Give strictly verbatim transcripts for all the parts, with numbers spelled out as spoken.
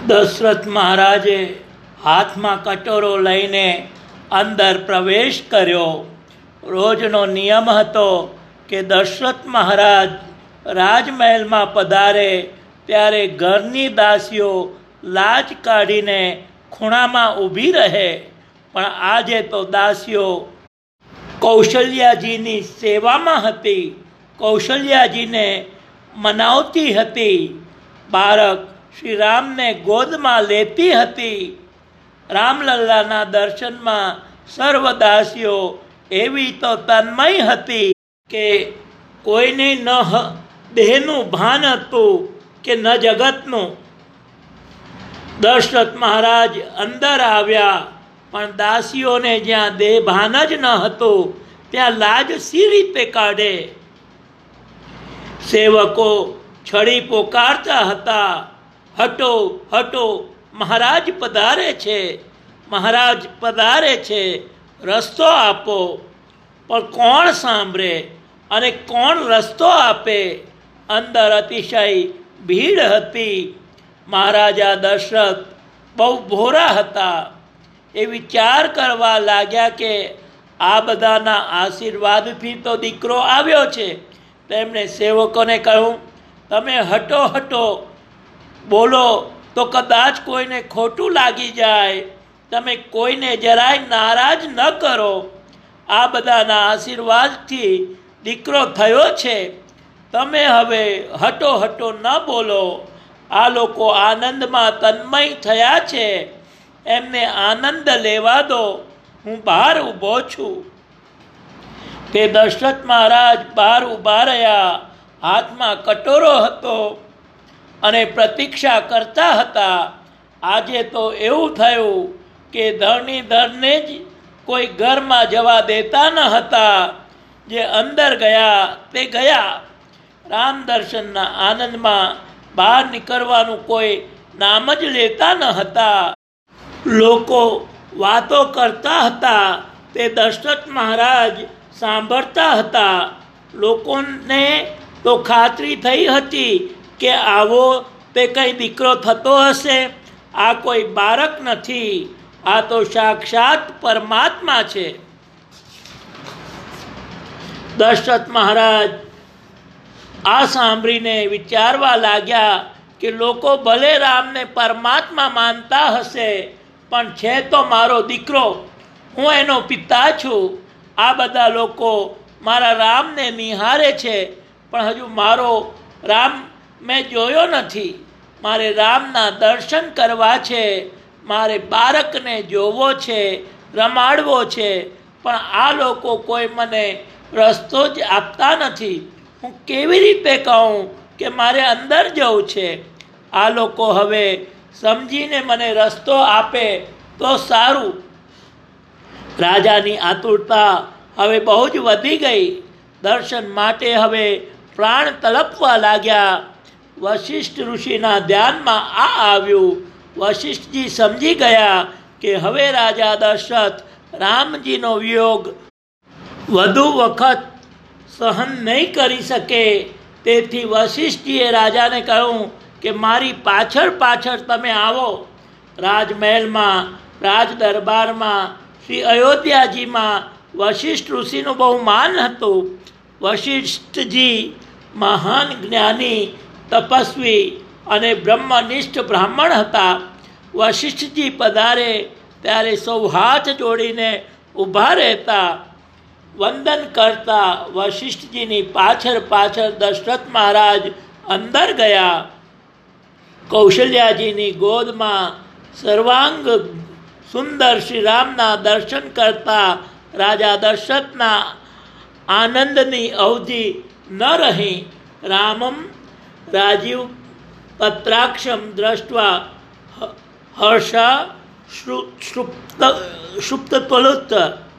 દશરથ મહારાજે હાથમાં કટોરો લઈને અંદર પ્રવેશ કર્યો. રોજનો નિયમ હતો કે દશરથ મહારાજ રાજમહેલમાં પધારે ત્યારે ઘરની દાસીઓ લાજ કાઢીને ખૂણામાં ઊભી રહે. પણ આજે તો દાસીઓ કૌશલ્યાજીની સેવામાં હતી, કૌશલ્યાજીને મનાવતી હતી, બાળક શ્રી રામને ગોદમાં લેતી હતી. રામલલ્લાના દર્શનમાં સર્વ દાસીઓ એવી તો તન્મય હતી કે કોઈને ન દેહનું ભાન હતું કે ન જગતનું. દશરથ મહારાજ અંદર આવ્યા, પણ દાસીઓને જ્યાં દેહ ભાન જ ન હતું ત્યાં લાજ સી રીતે કાઢે? સેવકો છડી પોકારતા હતા, હટો હટો, મહારાજ પધારે છે, મહારાજ પધારે છે, રસ્તો આપો. પણ કોણ સાંભળે અને કોણ રસ્તો આપે? અંદર અતિશય ભીડ હતી. મહારાજા દશરથ બહુ ભોરા હતા. એ વિચાર કરવા લાગ્યા કે આ બધાના આશીર્વાદથી તો દીકરો આવ્યો છે. તેમણે સેવકોને કહ્યું, તમે હટો હટો બોલો તો કદાચ કોઈને ખોટું લાગી જાય. તમે કોઈને જરાય નારાજ ન કરો. આ બધાના આશીર્વાદથી દીકરો થયો છે. તમે હવે હટો હટો ન બોલો. આ લોકો આનંદમાં તન્મય થયા છે, એમને આનંદ લેવા દો. હું બહાર ઊભો છું. તે દશરથ મહારાજ બહાર ઊભા રહ્યા. હાથમાં કટોરો હતો અને પ્રતીક્ષા કરતા હતા. આજે તો એવું થયું કે ધરણીધરને જ કોઈ ઘરમાં જવા દેતા ન હતા. જે અંદર ગયા તે ગયા. રામ દર્શનના આનંદમાં બહાર નીકળવાનું કોઈ નામ જ લેતા ન હતા. લોકો વાતો કરતા હતા, તે દશરથ મહારાજ સાંભળતા હતા. લોકોને તો ખાતરી થઈ હતી કે આવો તે કંઈ દીકરો થતો હશે. આ કોઈ બાળક નથી, આ તો સાક્ષાત પરમાત્મા છે. દશરથ મહારાજ આ સાંભળીને વિચારવા લાગ્યા કે લોકો ભલે રામને પરમાત્મા માનતા હશે, પણ છે તો મારો દીકરો. હું એનો પિતા છું. આ બધા લોકો મારા રામને નિહારે છે, પણ હજુ મારો રામ મેં જોયો નથી. મારે રામના દર્શન કરવા છે, મારે બાળકને જોવો છે, રમાડવો છે. પણ આ લોકો કોઈ મને રસ્તો જ આપતા નથી. હું કેવી રીતે કહું કે મારે અંદર જવું છે? આ લોકો હવે સમજીને મને રસ્તો આપે તો સારું. રાજાની આતુરતા હવે બહુ જ વધી ગઈ. દર્શન માટે હવે પ્રાણ તલપવા લાગ્યા. વશિષ્ઠ ઋષિના ધ્યાનમાં આ આવ્યું. વશિષ્ઠજી સમજી ગયા કે હવે રાજા દશરથ રામજીનો વિયોગ વધુ વખત સહન નહીં કરી શકે. તેથી વશિષ્ઠજીએ રાજાને કહ્યું કે મારી પાછળ પાછળ તમે આવો. રાજમહેલમાં, રાજ દરબારમાં, શ્રી અયોધ્યાજીમાં વશિષ્ઠ ઋષિનું બહુ માન હતું. વશિષ્ઠજી મહાન જ્ઞાની, તપસ્વી અને બ્રહ્મનિષ્ઠ બ્રાહ્મણ હતા. વશિષ્ઠજી પધારે ત્યારે સૌ હાથ જોડીને ઊભા રહેતા, વંદન કરતા. વશિષ્ઠજીની પાછળ પાછળ દશરથ મહારાજ અંદર ગયા. કૌશલ્યાજીની ગોદમાં સર્વાંગ સુંદર શ્રી રામના દર્શન કરતા રાજા દશરથના આનંદની અવધિ ન રહી. રામમ રાજીવ પત્રાક્ષમ દ્રષ્ટવા હર્ષા સુપ્તત્વલુત.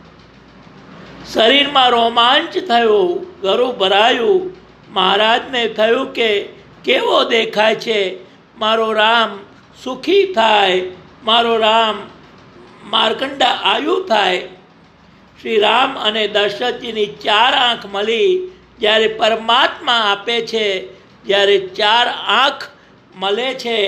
શરીરમાં રોમાંચ થયો, ગળું ભરાયું. મહારાજને થયું કે કેવો દેખાય છે મારો રામ, સુખી થાય, મારો રામ માર્કંડા આયુ થાય. શ્રી રામ અને દશરથજીની ચાર આંખ મળી જ્યારે પરમાત્મા આપે છે, જ્યારે ચાર આંખ મળે છે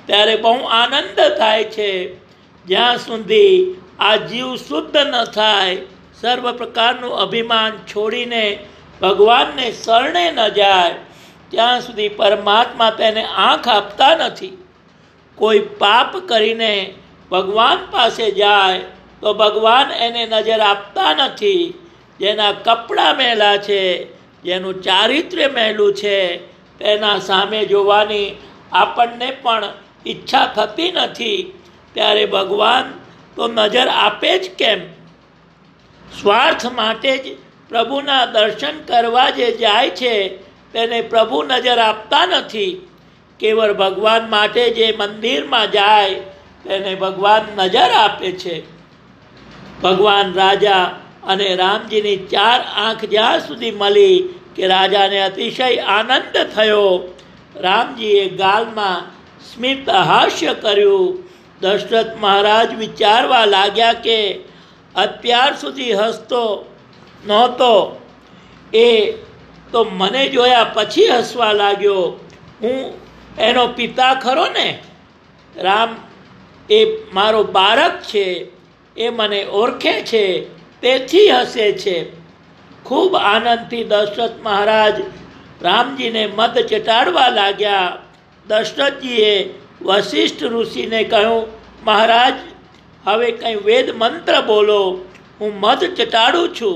ત્યારે બહુ આનંદ થાય છે. જ્યાં સુધી આ જીવ શુદ્ધ ન થાય, સર્વ પ્રકારનું અભિમાન છોડીને ભગવાનને શરણે ન જાય, ત્યાં સુધી પરમાત્મા તેને આંખ આપતા નથી. કોઈ પાપ કરીને ભગવાન પાસે જાય તો ભગવાન એને નજર આપતા નથી. જેના કપડાં મેલા છે, જેનું ચારિત્ર્ય મેલું છે, તેના સામે જોવાની આપણને પણ ઈચ્છા થતી નથી. ત્યારે ભગવાન તો નજર આપે જ કેમ? સ્વાર્થ માટે જ પ્રભુના દર્શન કરવા જે જાય છે તેને પ્રભુ નજર આપતા નથી. કેવળ ભગવાન માટે જે મંદિરમાં જાય તેને ભગવાન નજર આપે છે. ભગવાન રાજા અને રામજીની ચાર આંખ જ્યાં સુધી મળી કે રાજાને અતિશય આનંદ થયો. રામજીએ ગાલમાં સ્મિત હાસ્ય કર્યું. દશરથ મહારાજ વિચારવા લાગ્યા કે અત્યાર સુધી હસતો નહોતો, એ તો મને જોયા પછી હસવા લાગ્યો. હું એનો પિતા ખરો ને? રામ એ મારો બાળક છે, એ મને ઓળખે છે, તેથી હસે છે. ખૂબ આનંદથી દશરથ મહારાજ રામજીને મધ ચટાડવા લાગ્યા. દશરથજીએ વશિષ્ઠ ઋષિને કહ્યું, મહારાજ હવે કંઈ વેદ મંત્ર બોલો, હું મધ ચટાડું છું.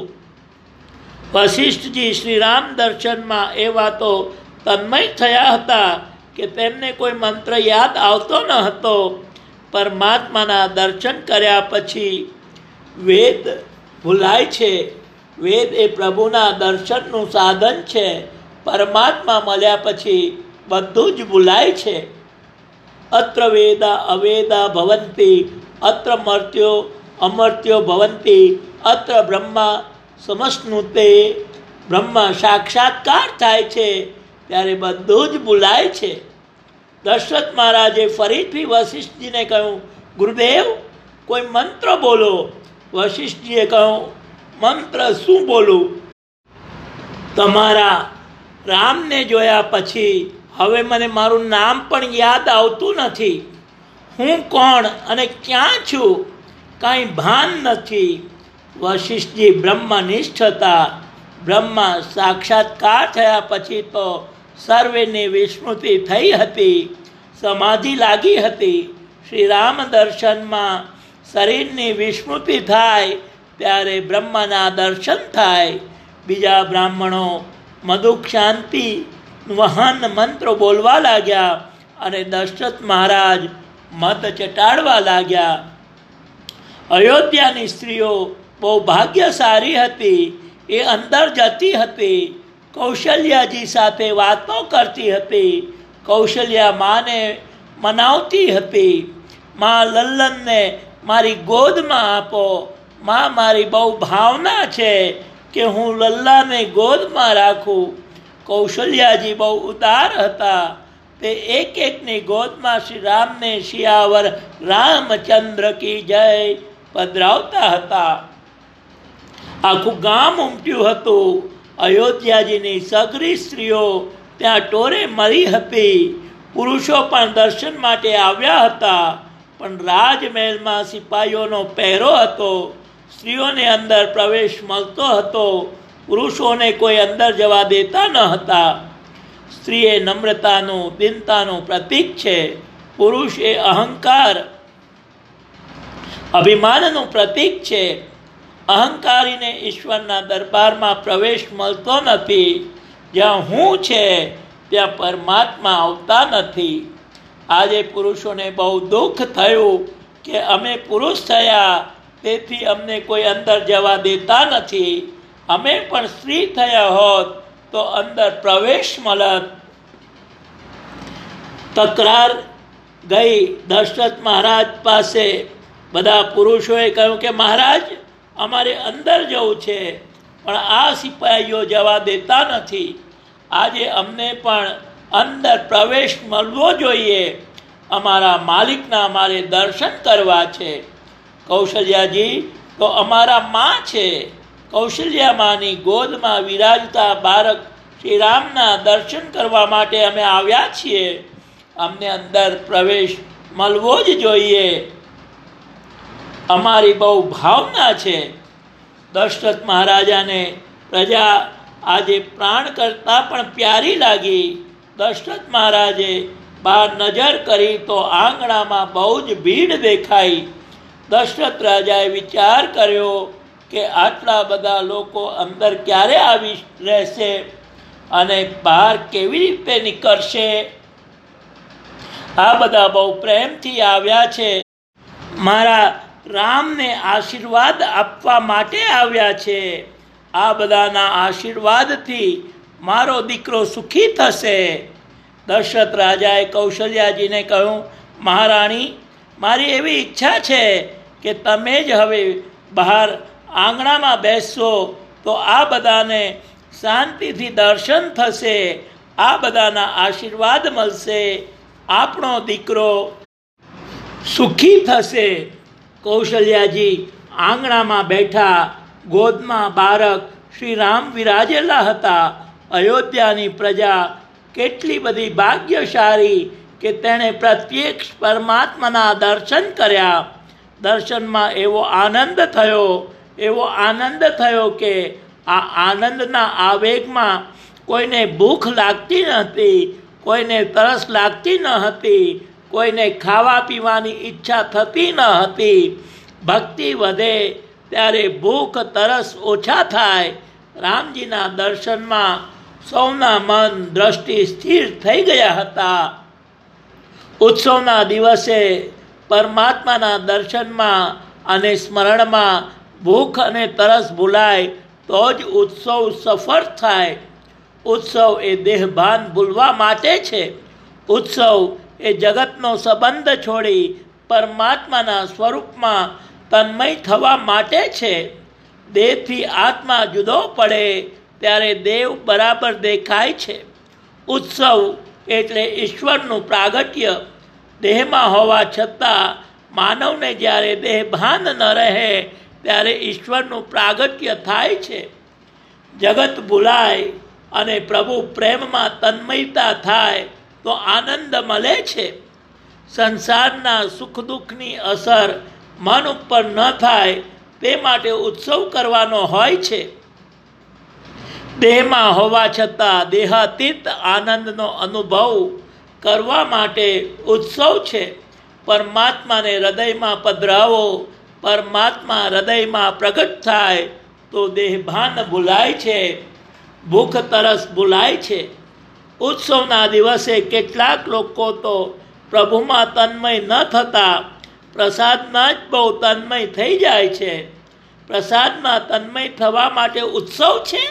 વશિષ્ઠજી શ્રી રામ દર્શનમાં એવા તો તન્મય થયા હતા કે તેમને કોઈ મંત્ર યાદ આવતો ન હતો. પરમાત્માના દર્શન કર્યા પછી વેદ ભૂલાય છે. વેદ એ પ્રભુના દર્શનનું સાધન છે. પરમાત્મા મળ્યા પછી બધું જ ભૂલાય છે. અત્ર વેદા અવેદા ભવંતી, અત્ર મર્ત્યો અમર્ત્યો ભવંતી, અત્ર બ્રહ્મા સમશ્નુતે. બ્રહ્મ સાક્ષાત્કાર થાય છે ત્યારે બધું જ ભૂલાય છે. દશરથ મહારાજે ફરીથી વશિષ્ઠજીને કહ્યું, ગુરુદેવ કોઈ મંત્ર બોલો. વશિષ્ઠજીએ કહ્યું, મંત્ર શું બોલું? તમારા રામને જોયા પછી હવે મને મારું નામ પણ યાદ આવતું નથી. હું કોણ અને ક્યાં છું કાંઈ ભાન નથી. વશિષ્ઠજી બ્રહ્મનિષ્ઠ હતા. બ્રહ્મા સાક્ષાત્કાર થયા પછી તો સર્વેની વિસ્મૃતિ થઈ હતી, સમાધિ લાગી હતી. શ્રી રામ દર્શનમાં શરીરની વિસ્મૃતિ થાય ત્યારે બ્રહ્મના દર્શન થાય. બીજા બ્રાહ્મણો મધુક શાંતિ વહન મંત્રો બોલવા લાગ્યા અને દશરથ મહારાજ મધ ચટાડવા લાગ્યા. અયોધ્યાની સ્ત્રીઓ બહુ ભાગ્યશાળી હતી. એ અંદર જતી હતી, કૌશલ્યાજી સાથે વાતો કરતી હતી. કૌશલ્યા માને મનાવતી હતી, મા લલ્લનને મારી ગોદમાં આપો. મા મારી બહુ ભાવના છે કે હું લલ્લાને ગોદમાં રાખું. કૌશલ્યાજી બહુ ઉદાર હતા. તે એક એકની ગોદમાં શ્રી રામને શિયાવર રામચંદ્ર કી જય પધરાવતા હતા. આખું ગામ ઉમટ્યું હતું. અયોધ્યાજીની સગરી સ્ત્રીઓ ત્યાં ટોરે મળી હતી. પુરુષો પણ દર્શન માટે આવ્યા હતા, પણ રાજમહેલમાં સિપાહીઓનો પહેરો હતો. સ્ત્રીઓને અંદર પ્રવેશ મળતો હતો, પુરુષોને કોઈ અંદર જવા દેતા ન હતા. સ્ત્રી એ નમ્રતાનું, દીનતાનું પ્રતીક છે. પુરુષ એ અહંકાર, અભિમાનનું પ્રતીક છે. અહંકારીને ઈશ્વરના દરબારમાં પ્રવેશ મળતો નથી. જ્યાં હું છે ત્યાં પરમાત્મા આવતા નથી. આજે પુરુષોને બહુ દુઃખ થયું કે અમે પુરુષ થયા તેથી અમને કોઈ અંદર જવા દેતા નથી. અમે પણ સ્ત્રી થયા હોત તો અંદર પ્રવેશ મળત. તકરાર ગઈ દશરથ મહારાજ પાસે. બધા પુરુષોએ કહ્યું કે મહારાજ અમારે અંદર જવું છે, પણ આ સિપાહીઓ જવા દેતા નથી. આજે અમને પણ અંદર પ્રવેશ મળવો જોઈએ. અમારા માલિકના અમારે દર્શન કરવા છે. કૌશલ્યાજી તો અમારા માં છે. કૌશલ્યા માની ગોદમાં વિરાજતા બાળક શ્રી રામના દર્શન કરવા માટે અમે આવ્યા છીએ. અમને અંદર પ્રવેશ મળવો જ જોઈએ. અમારી બહુ ભાવના છે. દશરથ મહારાજાને પ્રજા આજે પ્રાણ કરતાં પણ પ્યારી લાગી. દશરથ મહારાજે બહાર નજર કરી તો આંગણામાં બહુ જ ભીડ દેખાઈ. દશરથ રાજાએ વિચાર કર્યો કે આટલા બધા લોકો અંદર ક્યારે આવી રહેશે અને બહાર કેવી રીતે નીકળશે. આ બધા બહુ પ્રેમથી આવ્યા છે, મારા રામને આશીર્વાદ આપવા માટે આવ્યા છે. આ બધાના આશીર્વાદથી મારો દીકરો સુખી થશે. દશરથ રાજાએ કૌશલ્યાજીને કહ્યું, મહારાણી, મારી એવી ઈચ્છા છે કે તમે જ હવે બહાર આંગણામાં બેસશો તો આ બધાને શાંતિથી દર્શન થશે, આ બધાના આશીર્વાદ મળશે, આપણો દીકરો સુખી થશે. કૌશલ્યાજી આંગણામાં બેઠા. ગોદમાં બાળક શ્રી રામ વિરાજેલા હતા. અયોધ્યાની પ્રજા કેટલી બધી ભાગ્યશાળી કે તેણે પ્રત્યક્ષ પરમાત્માના દર્શન કર્યા. દર્શનમાં એવો આનંદ થયો, એવો આનંદ થયો કે આ આનંદના આવેગમાં કોઈને ભૂખ લાગતી નહોતી, કોઈને તરસ લાગતી ન હતી, કોઈને ખાવા પીવાની ઈચ્છા થતી ન હતી. ભક્તિ વધે ત્યારે ભૂખ તરસ ઓછા થાય. રામજીના દર્શનમાં સૌના મન દ્રષ્ટિ સ્થિર થઈ ગયા હતા. ઉત્સવના દિવસે પરમાત્માના દર્શનમાં અને સ્મરણમાં ભૂખ અને તરસ ભૂલાય તો જ ઉત્સવ સફળ થાય. ઉત્સવ એ દેહભાન ભૂલવા માટે છે. ઉત્સવ એ જગતનો સંબંધ છોડી પરમાત્માના સ્વરૂપમાં તન્મય થવા માટે છે. દેહથી આત્મા જુદો પડે ત્યારે દેવ બરાબર દેખાય છે. ઉત્સવ એટલે ઈશ્વરનું પ્રાગટ્ય. દેહમાં હોવા છતાં માનવને જ્યારે દેહભાન ન રહે ત્યારે ઈશ્વરનું પ્રાગટ્ય થાય છે. જગત ભૂલાય અને પ્રભુ પ્રેમમાં તન્મયતા થાય તો આનંદ મળે છે. સંસારના સુખ દુઃખની અસર મન ઉપર ન થાય તે માટે ઉત્સવ કરવાનો હોય છે. દેહમાં હોવા છતાં દેહાતીત આનંદનો અનુભવ કરવા માટે ઉત્સવ છે. પરમાત્માને હૃદયમાં પધરાવો, પરમાત્મા હૃદયમાં પ્રગટ થાય તો દેહભાન ભૂલાય છે, ભૂખ તરસ ભૂલાય છે. ઉત્સવના દિવસે કેટલાક લોકો તો પ્રભુમાં તન્મય ન થતા પ્રસાદમાં જ બહુ તન્મય થઈ જાય છે. પ્રસાદમાં તન્મય થવા માટે ઉત્સવ છે.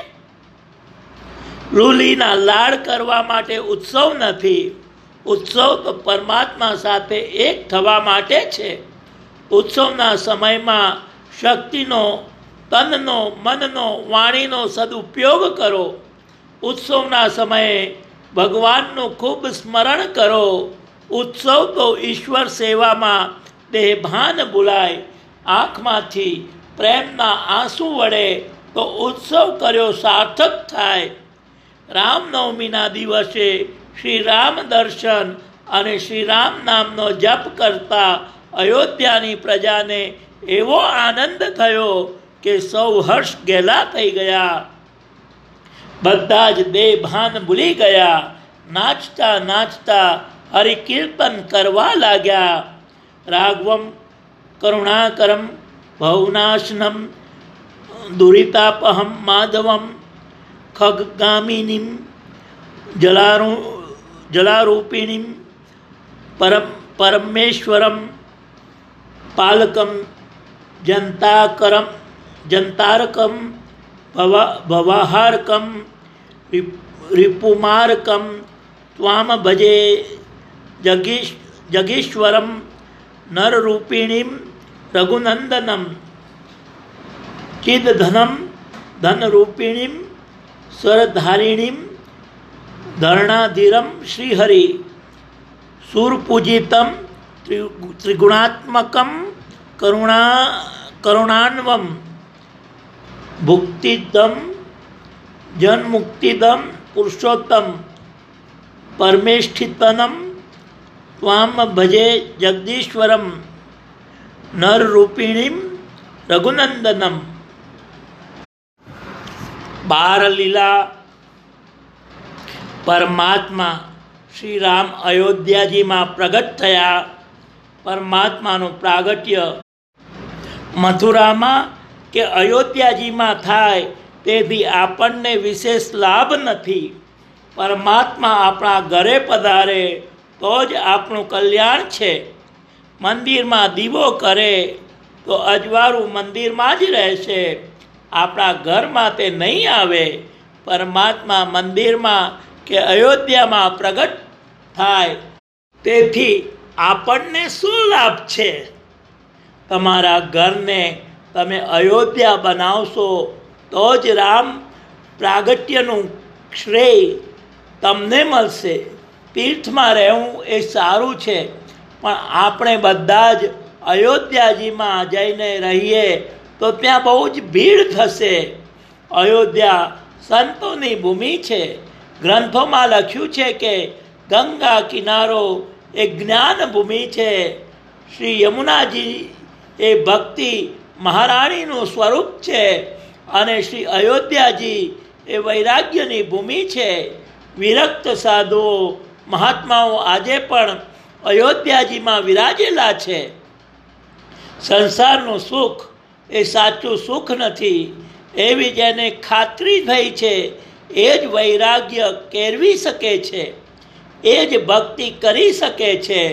રૂલીના લાડ કરવા માટે ઉત્સવ નથી. ઉત્સવ તો પરમાત્મા સાથે એક થવા માટે છે. ઉત્સવના સમયમાં શક્તિનો, તનનો, મનનો, વાણીનો સદુપયોગ કરો. ઉત્સવના સમયે ભગવાનનું ખૂબ સ્મરણ કરો. ઉત્સવ તો ઈશ્વર સેવામાં દેહભાન ભૂલાય. આંખમાંથી પ્રેમના આંસુ વળે તો ઉત્સવ કર્યો સાર્થક થાય. રામનવમીના દિવસે શ્રી રામ દર્શન અને શ્રી રામ નામનો જપ કરતા અયોધ્યાની પ્રજાને એવો આનંદ થયો કે સૌ હર્ષ ગેલા થઈ ગયા. બધા જ દેહભાન ભૂલી ગયા. નાચતા નાચતા હરિકીર્તન કરવા લાગ્યા. રાઘવમ કરુણાકરમ ભવનાશનમ દુરિતાપહમ માધવમ ખગગામિનીમ જલારૂ જલારૂપિણીમ પરમ પરમેશ્વરમ પાલકમ જંતાકરમ જંતારકમ ભવ ભવાહારકમ રિપુમારકમ ત્વામ ભજે જગીશ જગીશ્વરમ નરરૂપિણીમ રઘુનંદનમ ચિદધનમ ધનરૂપિણીમ સ્વરધારિણીમ ધરણાધીરમ શ્રીહરિ સુરપૂજિતમ ત્રિગુણાત્મકમ કરુણા કરુણાન્વમ ભુક્તિદમ જન્મુક્તિદમ પુરુષોત્તમ પરમેષ્ઠિતનમ ત્વામ ભજે જગદીશ્વરમ નરરૂપિણીમ રઘુનંદનમ. બાર લીલા પરમાત્મા શ્રી રામ અયોધ્યાજીમાં પ્રગટ થયા. પરમાત્માનું પ્રાગટ્ય મથુરામાં કે અયોધ્યાજીમાં થાય તેથી આપણને વિશેષ લાભ નથી. પરમાત્મા આપણા ઘરે પધારે તો જ આપણું કલ્યાણ છે. મંદિરમાં દીવો કરે તો અજવાળું મંદિરમાં જ રહેશે, આપણા ઘરમાં તે નહીં આવે. પરમાત્મા મંદિરમાં કે અયોધ્યામાં પ્રગટ થાય તેથી આપણને શું લાભ છે? તમારા ઘરને તમે અયોધ્યા બનાવશો તો જ રામ પ્રાગટ્યનું શ્રેય તમને મળશે. તીર્થમાં રહેવું એ સારું છે, પણ આપણે બધા જ અયોધ્યાજીમાં જઈને રહીએ તો ત્યાં બહુ જ ભીડ થશે. અયોધ્યા સંતોની ભૂમિ છે. ગ્રંથોમાં લખ્યું છે કે ગંગા કિનારો એ જ્ઞાન ભૂમિ છે. શ્રી યમુનાજી એ ભક્તિ મહારાણીનું સ્વરૂપ છે અને શ્રી અયોધ્યાજી એ વૈરાગ્યની ભૂમિ છે. વિરક્ત સાધુઓ મહાત્માઓ આજે પણ અયોધ્યાજીમાં વિરાજેલા છે. સંસારનું સુખ એ સાચું સુખ નથી એવી જેને ખાતરી થઈ છે એ જ વૈરાગ્ય કેળવી શકે છે, એ જ ભક્તિ કરી શકે છે.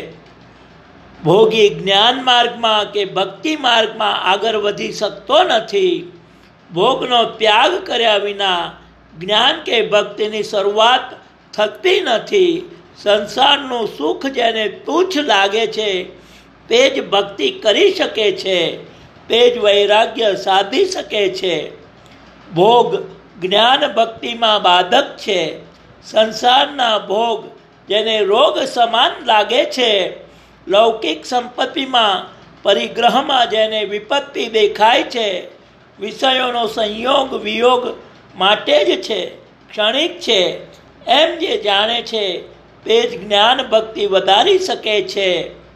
ભોગી જ્ઞાન માર્ગમાં કે ભક્તિ માર્ગમાં આગળ વધી શકતો નથી. ભોગનો ત્યાગ કર્યા વિના જ્ઞાન કે ભક્તિની શરૂઆત થતી નથી. સંસારનું સુખ જેને તુચ્છ લાગે છે તે જ ભક્તિ કરી શકે છે, તે જ વૈરાગ્ય સાધી શકે છે. ભોગ જ્ઞાન ભક્તિમાં બાધક છે. સંસારના ભોગ જેને રોગ સમાન લાગે છે, લૌકિક સંપત્તિમાં પરિગ્રહમાં જેને વિપત્તિ દેખાય છે, વિષયોનો સંયોગ વિયોગ માટે જ છે, ક્ષણિક છે એમ જે જાણે છે તે જ જ્ઞાન ભક્તિ વધારી શકે છે.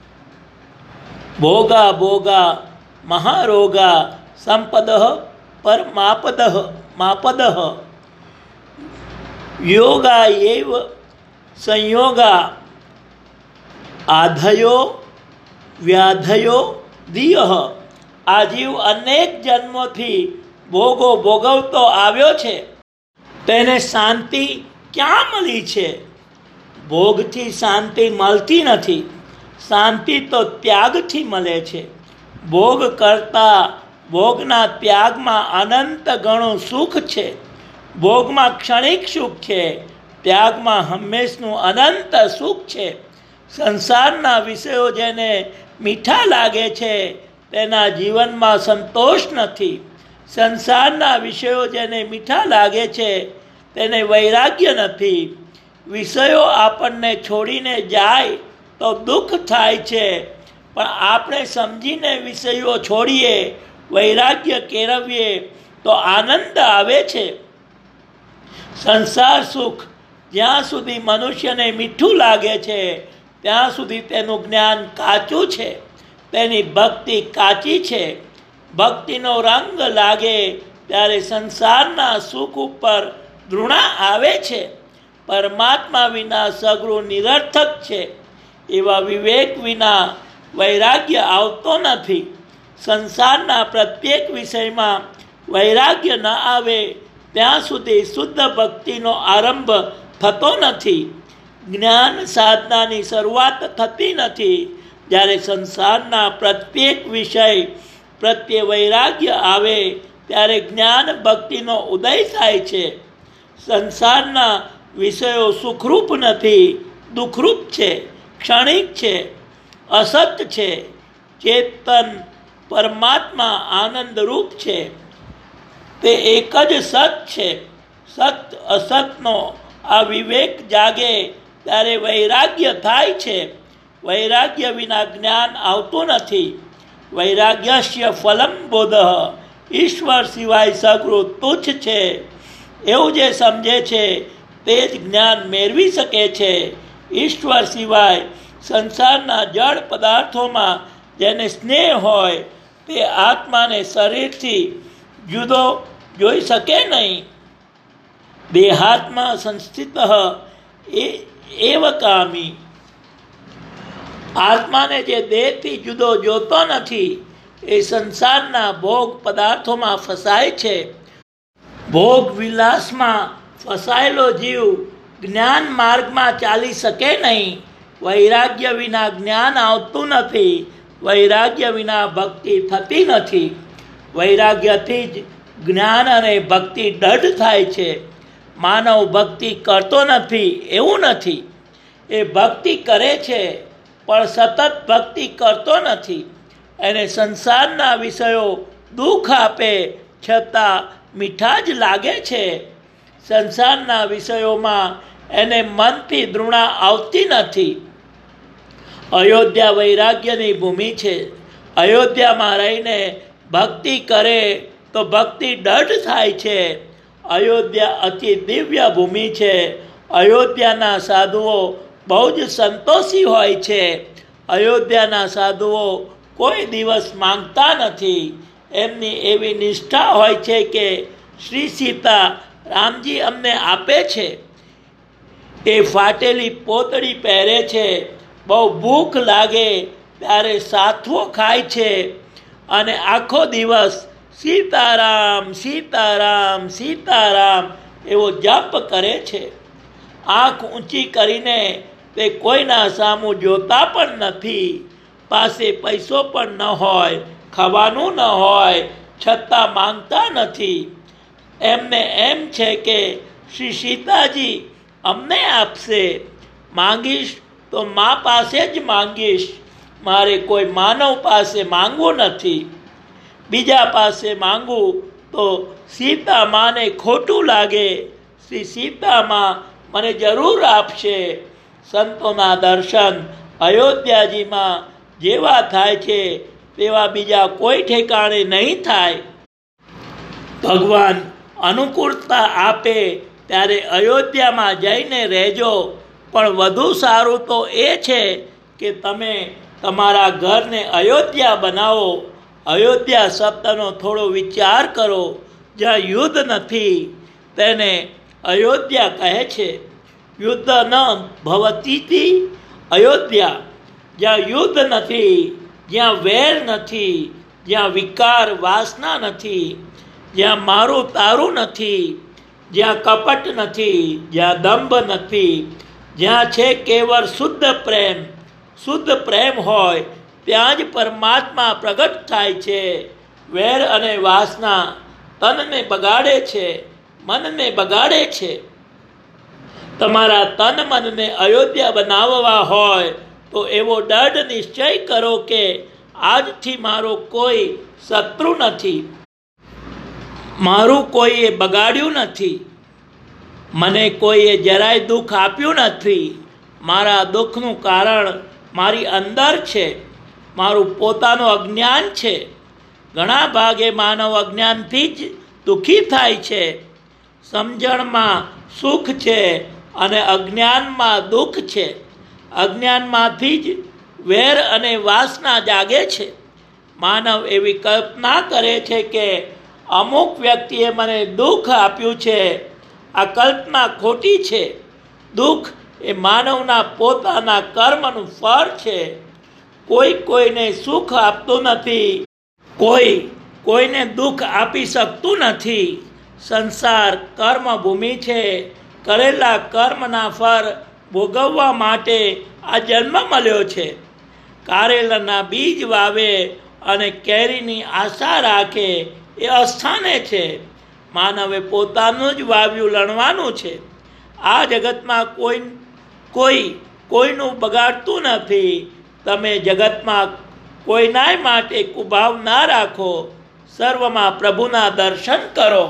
ભોગા ભોગા મહારોગા સંપદ પરમાપદ માપદ યોગા એવ સંયોગા આધયો વ્યાધયો દિય. આ જીવ અનેક જન્મોથી ભોગો ભોગવતો આવ્યો છે, તેને શાંતિ ક્યાં મળી છે? ભોગથી શાંતિ મળતી નથી. શાંતિ તો ત્યાગથી મળે છે. ભોગ કરતા ભોગના ત્યાગમાં અનંત ગણું સુખ છે. ભોગમાં ક્ષણિક સુખ છે, ત્યાગમાં હંમેશનું અનંત સુખ છે. સંસારના વિષયો જેને મીઠા લાગે છે તેના જીવનમાં સંતોષ નથી. સંસારના વિષયો જેને મીઠા લાગે છે તેને વૈરાગ્ય નથી. વિષયો આપણને છોડીને જાય તો દુઃખ થાય છે, પણ આપણે સમજીને વિષયો છોડીએ, વૈરાગ્ય કેળવીએ તો આનંદ આવે છે. સંસાર સુખ જ્યાં સુધી મનુષ્યને મીઠું લાગે છે ત્યાં સુધી તેનું જ્ઞાન કાચું છે, તેની ભક્તિ કાચી છે. ભક્તિનો રંગ લાગે ત્યારે સંસારના સુખ ઉપર ધૃણા આવે છે. પરમાત્મા વિના સગળું નિરર્થક છે. એવા વિવેક વિના વૈરાગ્ય આવતો નથી. સંસારના પ્રત્યેક વિષયમાં વૈરાગ્ય ન આવે ત્યાં સુધી શુદ્ધ ભક્તિનો આરંભ થતો નથી. જ્ઞાન સાધનાની શરૂઆત થતી નથી. જ્યારે સંસારના પ્રત્યેક વિષય પ્રત્યે વૈરાગ્ય આવે ત્યારે જ્ઞાન ભક્તિનો ઉદય થાય છે. સંસારના વિષયો સુખરૂપ નથી, દુઃખરૂપ છે, ક્ષણિક છે, અસત છે. ચેતન પરમાત્મા આનંદરૂપ છે, તે એક જ સત છે. સત અસતનો આ વિવેક જાગે ત્યારે વૈરાગ્ય થાય છે. વૈરાગ્ય વિના જ્ઞાન આવતું નથી. વૈરાગ્યસ્ય ફલમ બોધ, ઈશ્વર સિવાય સગળું તુચ્છ છે એવું જે સમજે છે તે જ જ્ઞાન મેળવી શકે છે. ઈશ્વર સિવાય સંસારના જળ પદાર્થોમાં જેને સ્નેહ હોય તે આત્માને શરીરથી જુદો જોઈ શકે નહીં. દેહાત્મા સંસ્થિત એ એવ કામી. આત્માને જે દેહથી જુદો જોતો નથી એ સંસારના ભોગ પદાર્થોમાં ફસાય છે. ભોગ વિલાસમાં ફસાયેલો જીવ જ્ઞાન માર્ગમાં ચાલી શકે નહીં. વૈરાગ્ય વિના જ્ઞાન આવતું નથી. વૈરાગ્ય વિના ભક્તિ થતી નથી. વૈરાગ્યથી જ જ્ઞાન અને ભક્તિ દઢ થાય છે. માનવ ભક્તિ કરતો નથી એવું નથી, એ ભક્તિ કરે છે પણ સતત ભક્તિ કરતો નથી. એને સંસારના વિષયો દુઃખ આપે છતાં મીઠા જ લાગે છે. સંસારના વિષયોમાં એને મનથી ધૃણા આવતી નથી. અયોધ્યા વૈરાગ્યની ભૂમિ છે. અયોધ્યામાં રહીને ભક્તિ કરે તો ભક્તિ દઢ થાય છે. અયોધ્યા અતિ દિવ્ય ભૂમિ છે. અયોધ્યાના સાધુઓ બહુ જ સંતોષી હોય છે. અયોધ્યાના સાધુઓ કોઈ દિવસ માંગતા નથી. એમની એવી નિષ્ઠા હોય છે કે શ્રી સીતા રામજી અમને આપે છે. એ ફાટેલી પોતળી પહેરે છે. બહુ ભૂખ લાગે ત્યારે સાથવો ખાય છે અને આખો દિવસ સીતારામ સીતારામ સીતારામ એવો જપ કરે છે. આંખ ઊંચી કરીને તે કોઈના સામું જોતા પણ નથી. પાસે પૈસો પણ ન હોય, ખાવાનું ન હોય, છતાં માંગતા નથી. એમને એમ છે કે શ્રી સીતાજી અમને આપશે. માંગીશ તો મા પાસે જ માંગીશ. મારે કોઈ માનવ પાસે માંગવું નથી. બીજા પાસે માંગવું તો સીતા માને ખોટું લાગે. શ્રી સીતામાં મને જરૂર આપશે. સંતોના દર્શન અયોધ્યાજીમાં જેવા થાય છે તેવા બીજા કોઈ ઠેકાણે નહીં થાય. ભગવાન અનુકૂળતા આપે ત્યારે અયોધ્યામાં જઈને રહેજો. પણ વધુ સારું તો એ છે કે તમે તમારા ઘરને અયોધ્યા બનાવો. અયોધ્યા શબ્દનો થોડો વિચાર કરો. જ્યાં યુદ્ધ નથી તેને અયોધ્યા કહે છે. યુદ્ધ ન ભવતીતિ અયોધ્યા. જ્યાં યુદ્ધ નથી, જ્યાં વેર નથી, જ્યાં વિકાર વાસના નથી, જ્યાં મારું તારું નથી, જ્યાં કપટ નથી, જ્યાં દંભ નથી, જ્યાં છે કેવળ શુદ્ધ પ્રેમ. શુદ્ધ પ્રેમ હોય ત્યાં જ પરમાત્મા પ્રગટ થાય છે. વેર અને વાસના તનને બગાડે છે, મનને બગાડે છે. તમારા તન મનને અયોધ્યા બનાવવા હોય તો એવો દૃઢ નિશ્ચય કરો કે આજથી મારો કોઈ શત્રુ નથી. મારું કોઈએ બગાડ્યું નથી. મને કોઈએ જરાય દુઃખ આપ્યું નથી. મારા દુઃખનું કારણ મારી અંદર છે. મારું પોતાનું અજ્ઞાન છે. ઘણા ભાગે માનવ અજ્ઞાનથી જ દુઃખી થાય છે. સમજણમાં સુખ છે અને અજ્ઞાનમાં દુઃખ છે. અજ્ઞાનમાંથી જ વેર અને વાસના જાગે છે. માનવ એવી કલ્પના કરે છે કે અમુક વ્યક્તિએ મને દુઃખ આપ્યું છે. આ કલ્પના ખોટી છે. દુઃખ એ માનવના પોતાના કર્મનું ફળ છે. કોઈ કોઈને સુખ આપતું નથી. કોઈ કોઈને દુઃખ આપી શકતું નથી. સંસાર કર્મભૂમિ છે. કરેલા કર્મના ફળ ભોગવવા માટે આ જન્મ મળ્યો છે. કારેલાના બીજ વાવે અને કેરીની આશા રાખે એ અસ્થાને છે. માનવે પોતાનું જ વાવ્યું લણવાનું છે. આ જગતમાં કોઈ કોઈ કોઈનું બગાડતું નથી. તમે જગતમાં કોઈનાય માટે કુભાવ ના રાખો. સર્વમાં પ્રભુના દર્શન કરો.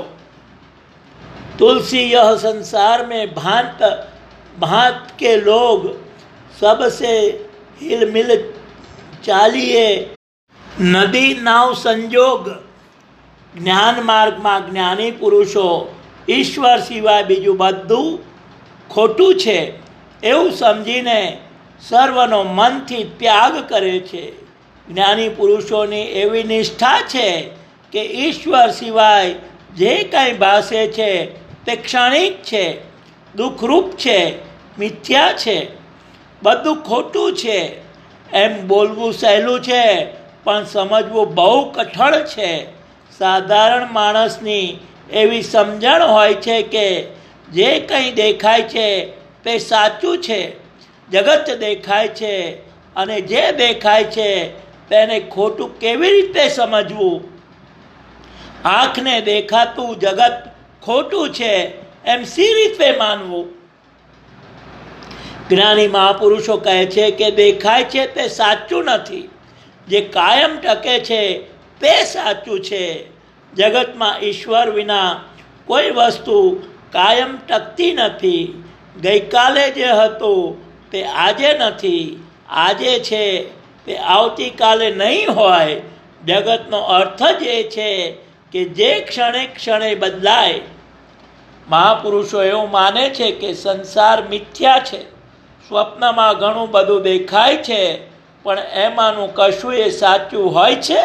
तुलसी यह संसार में भांत भांत के लोग सबसे हिल मिल चालिए नदी नाव संजोग. જ્ઞાન માર્ગમાં જ્ઞાની પુરુષો ઈશ્વર સિવાય બીજું બધું ખોટું છે એવું સમજીને સર્વનો મનથી ત્યાગ કરે છે. જ્ઞાની પુરુષોની એવી નિષ્ઠા છે કે ઈશ્વર સિવાય જે કંઈ ભાસે છે તે ક્ષણિક છે, દુઃખરૂપ છે, મિથ્યા છે, બધું ખોટું છે. એમ બોલવું સહેલું છે, પણ સમજવું બહુ કઠણ છે. સાધારણ માણસની એવી સમજણ હોય છે કે જે કંઈ દેખાય છે તે સાચું છે. જગત દેખાય છે અને જે દેખાય છે તેને ખોટું કેવી રીતે સમજવું? આંખને દેખાતું જગત ખોટું છે એમ સી રીતે માનવું? જ્ઞાની મહાપુરુષો કહે છે કે દેખાય છે તે સાચું નથી, જે કાયમ ટકે છે તે સાચું છે. જગતમાં ઈશ્વર વિના કોઈ વસ્તુ કાયમ ટકતી નથી. ગઈકાલે જે હતું તે આજે નથી, આજે છે તે આવતીકાલે નહીં હોય. જગતનો અર્થ જ એ છે કે જે ક્ષણે ક્ષણે બદલાય. મહાપુરુષો એવું માને છે કે સંસાર મિથ્યા છે. સ્વપ્નમાં ઘણું બધું દેખાય છે, પણ એમાંનું કશું એ સાચું હોય છે?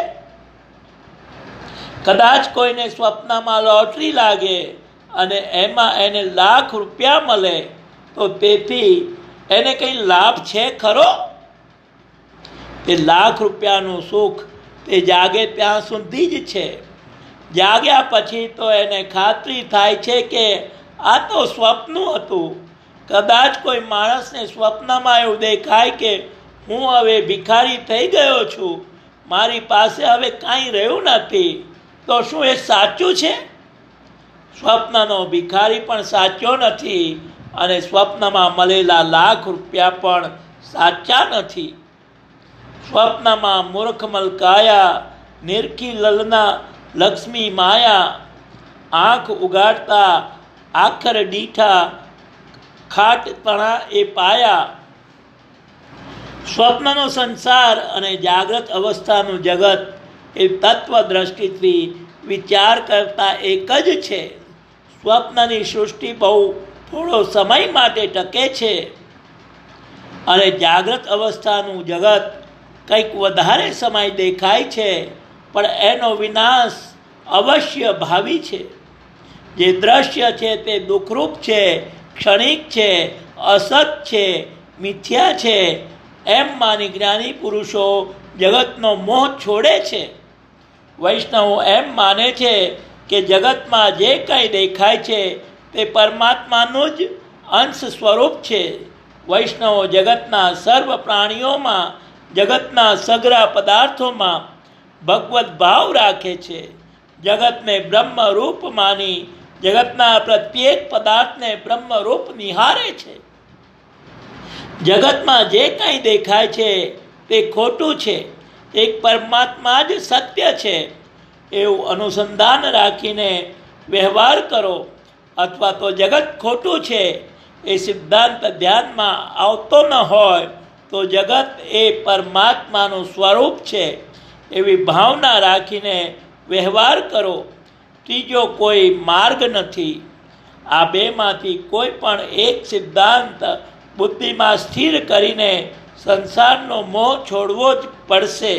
કદાચ કોઈને સ્વપ્નમાં લોટરી લાગે અને એમાં એને લાખ રૂપિયા મળે તો તેથી એને કંઈ લાભ છે ખરો? તે લાખ રૂપિયાનું સુખ તે જાગે ત્યાં સુધી જ છે. જાગ્યા પછી તો એને ખાતરી થાય છે કે આ તો સ્વપ્ન હતું. કદાચ કોઈ માણસને સ્વપ્નમાં એવું દેખાય કે હું હવે ભિખારી થઈ ગયો છું, મારી પાસે હવે કાંઈ રહ્યું નથી, તો શું એ સાચું છે? સ્વપ્નનો ભિખારી પણ સાચો નથી અને સ્વપ્નમાં મળેલા લાખ રૂપિયા પણ સાચા નથી. સ્વપ્નમાં મૂર્ખ મલકાયા, નિરખી લલના લક્ષ્મી માયા, આંખ ઉગાડતા આખર દીઠા ખાટ તણા એ પાયા. સ્વપ્નનો સંસાર અને જાગ્રત અવસ્થાનું જગત એ તત્વ દ્રષ્ટિથી વિચાર કરતા એક જ છે. સ્વપ્નની સૃષ્ટિ બહુ થોડો સમય માટે ટકે છે અને જાગ્રત અવસ્થાનું જગત કંઈક વધારે સમય દેખાય છે, પણ એનો વિનાશ અવશ્ય ભાવિ છે. જે દ્રશ્ય છે તે દુઃખરૂપ છે, ક્ષણિક છે, અસત છે, મિથ્યા છે એમ માની જ્ઞાની પુરુષો જગતનો મોહ છોડે છે. વૈષ્ણવો એમ માને છે કે જગતમાં જે કંઈ દેખાય છે તે પરમાત્માનું જ અંશ સ્વરૂપ છે. વૈષ્ણવો જગતના સર્વ પ્રાણીઓમાં, જગતના સઘળા પદાર્થોમાં ભગવત ભાવ રાખે છે. જગતને બ્રહ્મરૂપ માની જગતના પ્રત્યેક પદાર્થને બ્રહ્મરૂપ નિહારે છે. જગતમાં જે કંઈ દેખાય છે તે ખોટું છે, એક પરમાત્મા જ સત્ય છે એવું અનુસંધાન રાખીને વ્યવહાર કરો, અથવા તો જગત ખોટું છે એ સિદ્ધાંત ધ્યાનમાં આવતો ન હોય તો જગત એ પરમાત્માનું સ્વરૂપ છે એવી ભાવના રાખીને વ્યવહાર કરો. ત્રીજો કોઈ માર્ગ નથી. આ બેમાંથી કોઈ પણ એક સિદ્ધાંત બુદ્ધિમાં સ્થિર કરીને સંસારનો મોહ છોડવો જ પડશે.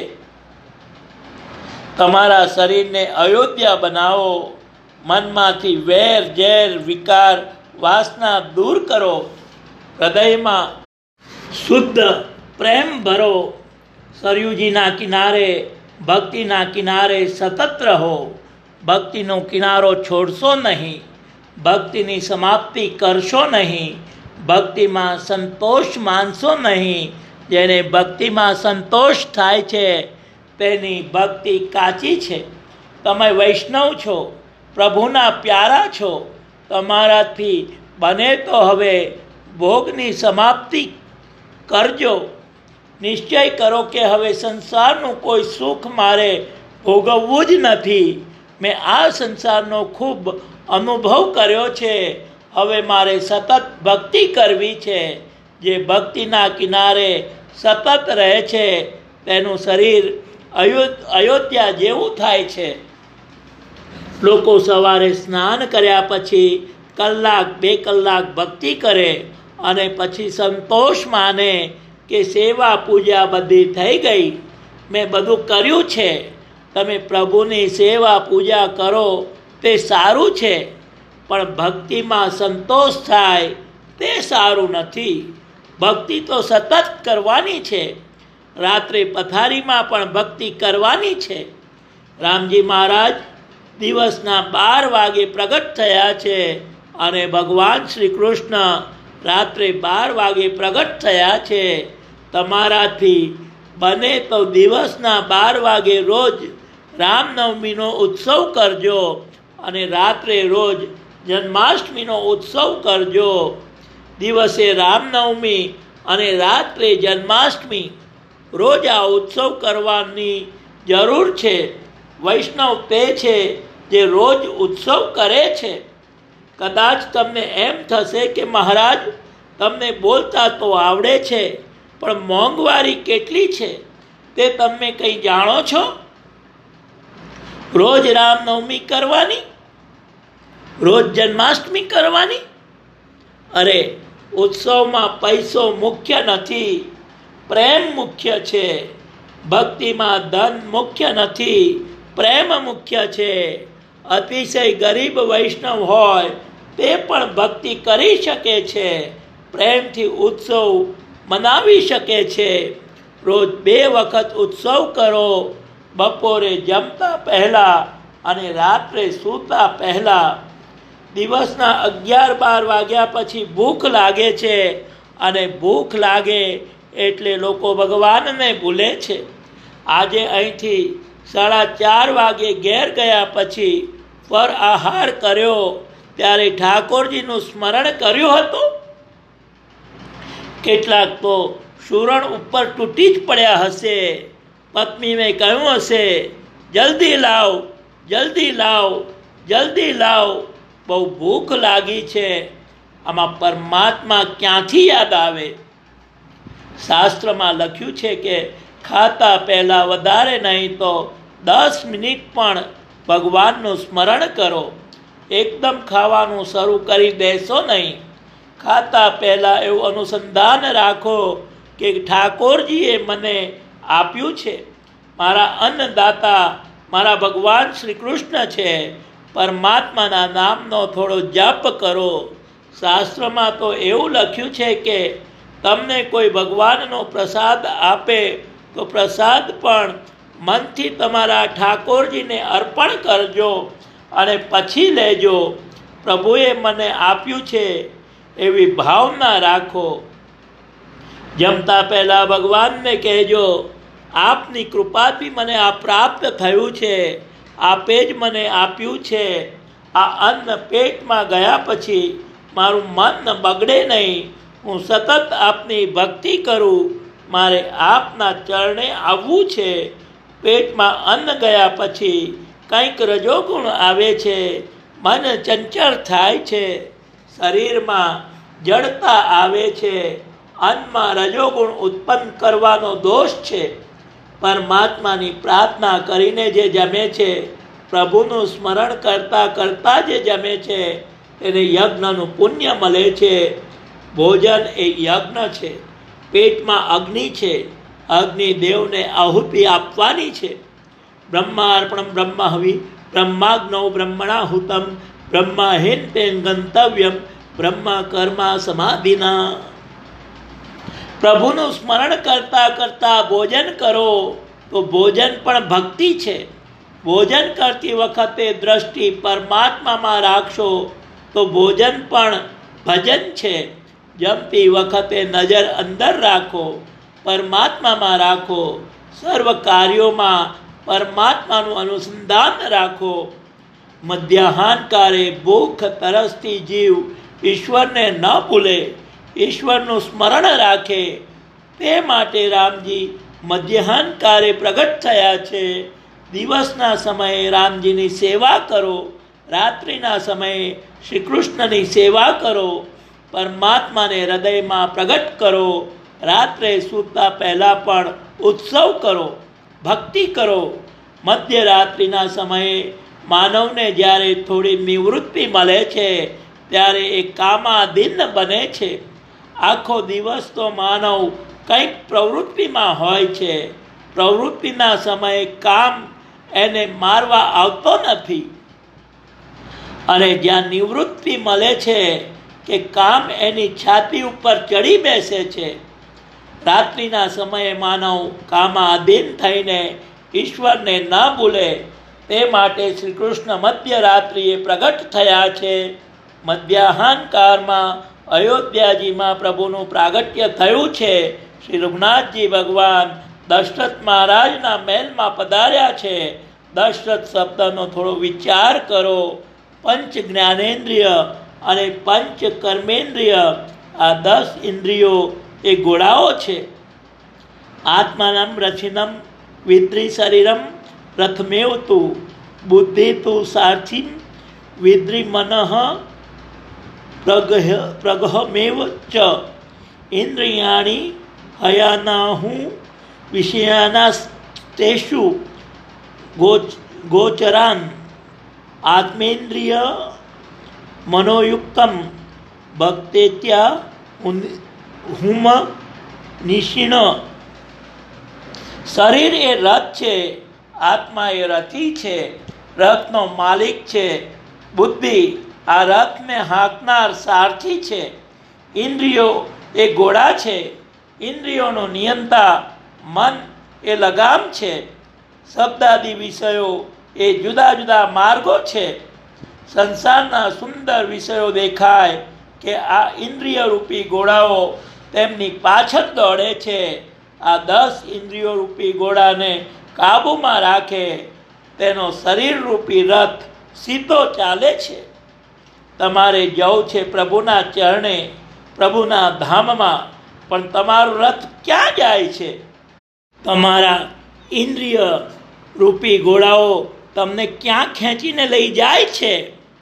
તમારા શરીરને અયોધ્યા બનાવો. મનમાંથી વેર, ઝેર, વિકાર, વાસના દૂર કરો. હૃદયમાં શુદ્ધ પ્રેમ ભરો. સરયુજીના કિનારે, ભક્તિના કિનારે સતત રહો. ભક્તિનો કિનારો છોડશો નહીં. ભક્તિની સમાપ્તિ કરશો નહીં. ભક્તિમાં સંતોષ માનશો નહીં. જેને ભક્તિમાં સંતોષ થાય છે તેની ભક્તિ કાચી છે. તમે વૈષ્ણવ છો, પ્રભુના પ્યારા છો. તમારાથી બને તો હવે ભોગની સમાપ્તિ કરજો. નિશ્ચય કરો કે હવે સંસારનું કોઈ સુખ મારે ભોગવવું જ નથી. મેં આ સંસારનો ખૂબ અનુભવ કર્યો છે. હવે મારે સતત ભક્તિ કરવી છે. જે ભક્તિના કિનારે સતત રહે છે તેનું શરીર અયોધ્યા જેવું થાય છે. લોકો સવારે સ્નાન કર્યા પછી કલાક બે કલાક ભક્તિ કરે અને પછી સંતોષ માને કે સેવા પૂજા બધી થઈ ગઈ, મેં બધું કર્યું છે, તમે પ્રભુની સેવા પૂજા કરો તે સારું છે, પણ ભક્તિમાં સંતોષ થાય તે સારું નથી. ભક્તિ તો સતત કરવાની છે, રાત્રે પથારીમાં પણ ભક્તિ કરવાની છે. રામજી મહારાજ દિવસના બાર વાગે પ્રગટ થયા છે અને ભગવાન શ્રી કૃષ્ણ રાત્રે બાર વાગે પ્રગટ થયા છે. તમારાથી બને તો દિવસના બાર વાગે રોજ રામનવમીનો ઉત્સવ કરજો અને રાત્રે રોજ જન્માષ્ટમીનો ઉત્સવ કરજો. દિવસે રામનવમી અને રાત્રે જન્માષ્ટમી રોજ આ ઉત્સવ કરવાની જરૂર છે. વૈષ્ણવ તે છે જે રોજ ઉત્સવ કરે છે. કદાચ તમને એમ થશે કે મહારાજ તમને બોલતા તો આવડે છે, પણ મોંઘવારી કેટલી છે તે તમે કંઈ જાણો છો? રોજ રામનવમી કરવાની, રોજ જન્માષ્ટમી કરવાની? અરે, ઉત્સવમાં પૈસો મુખ્ય નથી, પ્રેમ મુખ્ય છે. ભક્તિમાં ધન મુખ્ય નથી, પ્રેમ મુખ્ય છે. અતિશય ગરીબ વૈષ્ણવ હોય તે પણ ભક્તિ કરી શકે છે, પ્રેમથી ઉત્સવ મનાવી શકે છે. રોજ બે વખત ઉત્સવ કરો, બપોરે જમતા પહેલાં અને રાત્રે સૂતા પહેલાં. દિવસના અગિયાર બાર વાગ્યા પછી ભૂખ લાગે છે અને ભૂખ લાગે એટલે લોકો ભગવાનને ભૂલે છે. આજે અહીંથી સાડા ચાર વાગે ઘેર ગયા પછી ફર આહાર કર્યો ત્યારે ઠાકોરજીનું સ્મરણ કર્યું હતું? કેટલાક તો સુરણ ઉપર તૂટી જ પડ્યા હશે. પત્નીને કહ્યું હશે, જલ્દી લાવ, જલ્દી લાવ, જલ્દી લાવ, બહુ ભૂખ લાગી છે. આમાં પરમાત્મા ક્યાંથી યાદ આવે? શાસ્ત્રમાં લખ્યું છે કે ખાતા પહેલાં વધારે નહીં તો દસ મિનિટ પણ ભગવાનનું સ્મરણ કરો. એકદમ ખાવાનું શરૂ કરી દેશો નહીં. ખાતા પહેલાં એવું અનુસંધાન રાખો કે ઠાકોરજીએ મને આપ્યું છે, મારા અન્નદાતા મારા ભગવાન શ્રી કૃષ્ણ છે. પરમાત્માના નામનો થોડો જપ કરો. શાસ્ત્રમાં તો એવું લખ્યું છે કે તમને કોઈ ભગવાનનો પ્રસાદ આપે તો પ્રસાદ પણ મનથી તમારા ઠાકોરજીને અર્પણ કરજો અને પછી લેજો. પ્રભુએ મને આપ્યું છે એવી ભાવના રાખો. જમતા પહેલાં ભગવાનને કહેજો, આપની કૃપાથી મને આ પ્રાપ્ત થયું છે, આપે જ મને આપ્યું છે. આ અન્ન પેટમાં ગયા પછી મારું મન બગડે નહીં. હું સતત આપની ભક્તિ કરું. મારે આપના ચરણે આવવું છે. પેટમાં અન્ન ગયા પછી કંઈક રજોગુણ આવે છે, મન ચંચળ થાય છે, શરીરમાં જડતા આવે છે. અન્નમાં રજોગુણ ઉત્પન્ન કરવાનો દોષ છે. પરમાત્માની પ્રાર્થના કરીને જે જમે છે, પ્રભુનું સ્મરણ કરતાં કરતાં જે જમે છે એને યજ્ઞનું પુણ્ય મળે છે. ભોજન એ યજ્ઞ છે. પેટમાં અગ્નિ છે, અગ્નિ દેવને આહુતિ આપવાની છે. બ્રહ્માર્પણમ બ્રહ્મહવિ બ્રહ્માગ્નૌ બ્રહ્મણાહુતમ બ્રહ્માહેન તેન ગંતવ્યમ બ્રહ્મ કર્મા સમાધિના. પ્રભુનું સ્મરણ કરતાં કરતાં ભોજન કરો તો ભોજન પણ ભક્તિ છે. ભોજન કરતી વખતે દ્રષ્ટિ પરમાત્મામાં રાખશો તો ભોજન પણ ભજન છે. જમતી વખતે નજર અંદર રાખો, પરમાત્મામાં રાખો. સર્વ કાર્યોમાં પરમાત્માનું અનુસંધાન રાખો. મધ્યાહનકારે ભૂખ તરસથી જીવ ઈશ્વરને ન ભૂલે, ઈશ્વરનું સ્મરણ રાખે. તે માટે રામજી મધ્યાહનકારે પ્રગટ થયા છે. દિવસના સમયે રામજીની સેવા કરો, રાત્રિના સમયે શ્રી કૃષ્ણની સેવા કરો. પરમાત્માને હૃદયમાં પ્રગટ કરો. રાત્રે સૂતા પહેલાં પણ ઉત્સવ કરો, ભક્તિ કરો. મધ્યરાત્રિના સમયે માનવને જ્યારે થોડી નિવૃત્તિ મળે છે ત્યારે એ કામાધીન બને છે. આખો દિવસ તો માનવ કંઈક પ્રવૃત્તિમાં હોય છે. પ્રવૃત્તિના સમયે કામ એને મારવા આવતો નથી, અને જ્યાં નિવૃત્તિ મળે છે કે કામ એની છાતી ઉપર ચડી બેસે છે, રાત્રિના સમયે માનવ કામમાં આધીન થઈને ઈશ્વરને ન ભૂલે તે માટે શ્રી કૃષ્ણ મધ્યરાત્રિએ પ્રગટ થયા છે. મધ્યાહન કાળમાં અયોધ્યાજીમાં પ્રભુનું પ્રાગટ્ય થયું છે. શ્રી રઘુનાથજી ભગવાન દશરથ મહારાજના મહેલમાં પધાર્યા છે. દશરથ શબ્દનો થોડો વિચાર કરો. પંચ જ્ઞાનેન્દ્રિય અને પંચ કર્મેન્દ્રિય, આ દસ ઇન્દ્રિયો એ ઘોડાઓ છે. આત્માનમ રથિનમ વિદ્રી શરીરમ રથમેવ તું બુદ્ધિ તું સારથિમ વિદ્રી મનઃ પ્રગહ પ્રગહમેવ ચ ઇન્દ્રિયાણી હયાનાહુ વિષયાના તેષુ ગોચ ગોચરાન આત્મેન્દ્રિય મનોયુક્તમ ભક્તેત્યા હુમ નિષિણ. શરીર એ રથ છે, આત્મા એ રથી છે, રથનો માલિક છે. બુદ્ધિ આ રથને હાંકનાર સારથી છે. ઇન્દ્રિયો એ ઘોડા છે, ઇન્દ્રિયોનો નિયંતા મન એ લગામ છે. શબ્દાદી વિષયો એ જુદા જુદા માર્ગો છે. સંસારના સુંદર વિષયો દેખાય કે આ ઇન્દ્રિય રૂપી ઘોડાઓ તેમની પાછળ દોડે છે. આ દસ ઇન્દ્રિયો રૂપી ઘોડાને કાબૂમાં રાખે તેનો શરીર રૂપી રથ સીધો ચાલે છે. તમારે જવું છે પ્રભુના ચરણે, પ્રભુના ધામમાં, પણ તમારો રથ ક્યાં જાય છે? તમારા ઇન્દ્રિય રૂપી ઘોડાઓ તમને ક્યાં ખેંચીને લઈ જાય છે?